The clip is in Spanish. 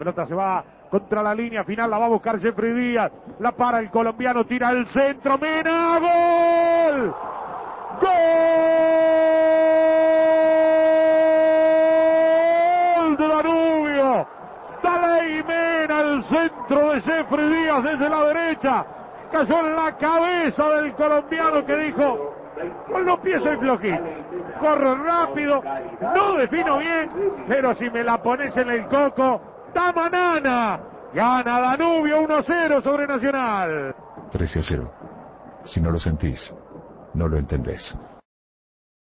pelota se va contra la línea final, la va a buscar Jeffrey Díaz, la para el colombiano, tira el centro, Mena, ¡gol! ¡Gol de Danubio! Daley Mena, el centro de Jeffrey Díaz desde la derecha, cayó en la cabeza del colombiano que dijo: con los pies soy flojito, corro rápido, no defino bien, pero si me la pones en el coco, ¡tamanana! Gana Danubio 1-0 sobre Nacional. 13-0. Si no lo sentís, no lo entendés.